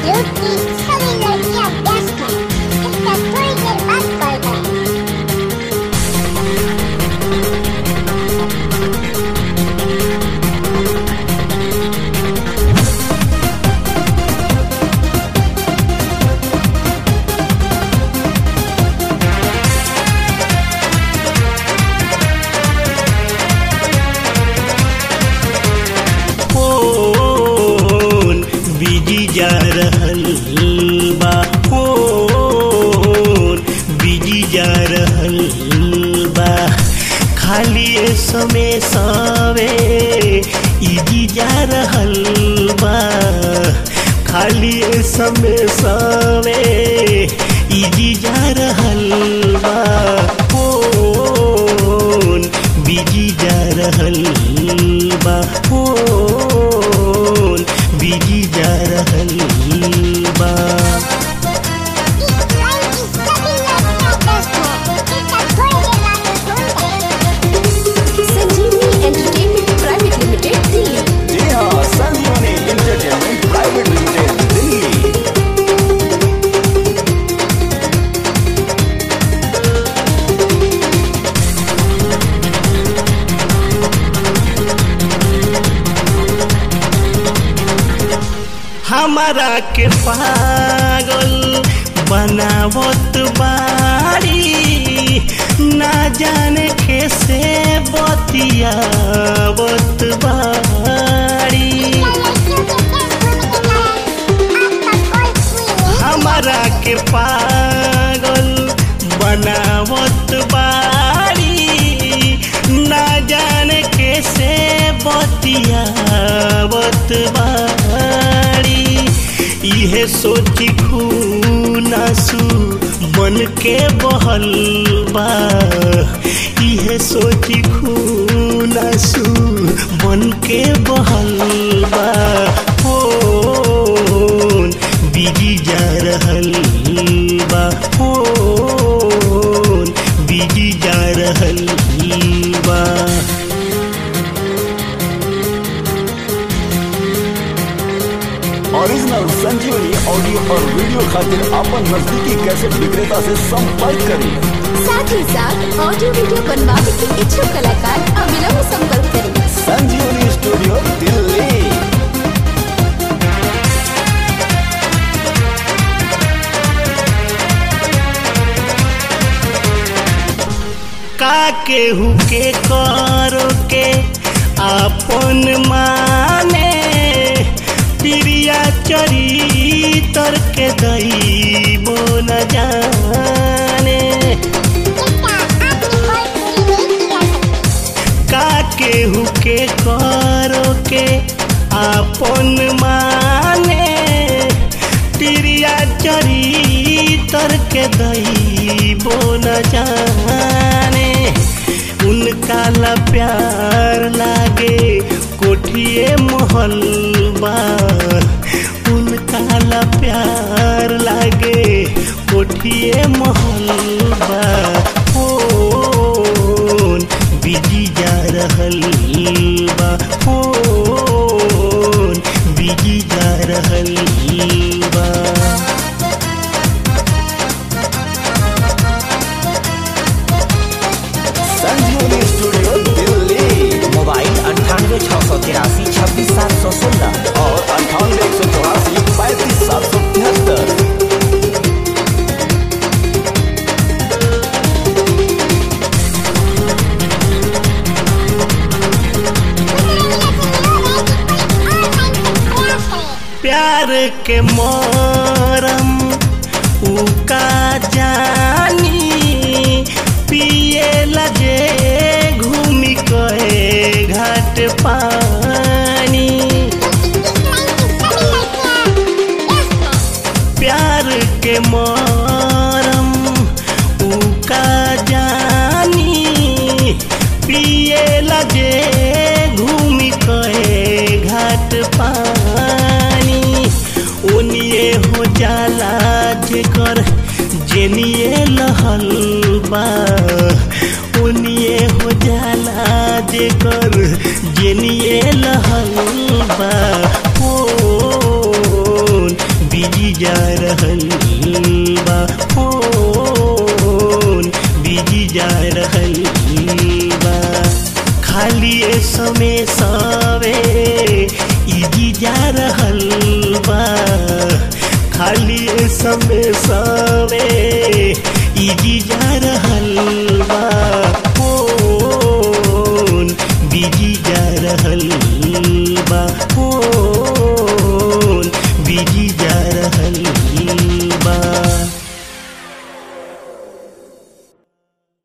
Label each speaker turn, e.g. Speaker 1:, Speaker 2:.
Speaker 1: लूट की सभी लड़कियां व्यस्त हैं। इसका थोड़ी देर बाद कॉल करें।
Speaker 2: बिजी जा रहल बा फोन, बिजी जा रहल बा, खाली समय सवे इजी जा रहल बा, खाली समय सवे इजी जा रहल बा, फोन बिजी जा रहल बा, फोन बिजी जा रहल बा।
Speaker 1: इस लाइन की सभी लड़कियां व्यस्त हैं। इसका थोड़ी देर बाद फोन करें।
Speaker 3: संजीवनी एंटरटेनमेंट प्राइवेट लिमिटेड दिल्ली।
Speaker 4: जी हाँ, संजीवनी एंटरटेनमेंट प्राइवेट लिमिटेड दिल्ली।
Speaker 2: हमारा के पागल बनावत बाड़ी, ना जाने कैसे बतियावत बाड़ी।
Speaker 1: लड़कियों के व्यस्त होने के कारण आपका कॉल हुई है।
Speaker 2: हमारा के पागल बनावत बाड़ी, ना जाने कैसे बतियावत बाड़ी। इहे सोची खूनासू बन के बहल बा, इहे सोची खूनासू बन के बहल बा, फोन बिजी जा रहल बा, फोन बिजी जा रहल बा।
Speaker 4: ओरिजिनल संजीवनी ऑडियो और वीडियो खातिर अपन नजदीकी कैसेट विक्रेता से संपर्क करें।
Speaker 3: साथ ही साथ ऑडियो वीडियो बनवाने के इच्छुक कलाकार अविलंब संपर्क करें।
Speaker 4: संजीवनी स्टूडियो दिल्ली।
Speaker 2: का केहू के करो के आपन माने, प्रिया चरितर के दैबो न जाने। का केहू के करो के आपन माने, प्रिया चरितर के दैबो न जाने। उनका ला प्यार लागे कोठिए महल बा, उनका ला प्यार लागे कोठिए महल बा, फोन बिजी जा रहल बा, फोन बिजी जा रहल बा।
Speaker 4: संजीवनी स्टूडियो दिल्ली।
Speaker 5: मोबाइल 98 683 26 716
Speaker 4: और 98 184 35 773।
Speaker 2: प्यार के मरम उका जानी, पिए लगे घूमी कहे घाट पानी। प्यार के मरम उका जानी, पिए लगे घूमी कहे घाट पानी। ओनिए हो जाला जेकर जेनिए लहल बा, ओनिए हो जाला जेकर जेनिए लहल बा, फोन बिजी जा रहल बा फोन बिजी जा रहल बा खाली समय सावे इजी जा रहल बा खाली समय सावे इजी जा रहल बा फोन बिजी जा रहल बा फोन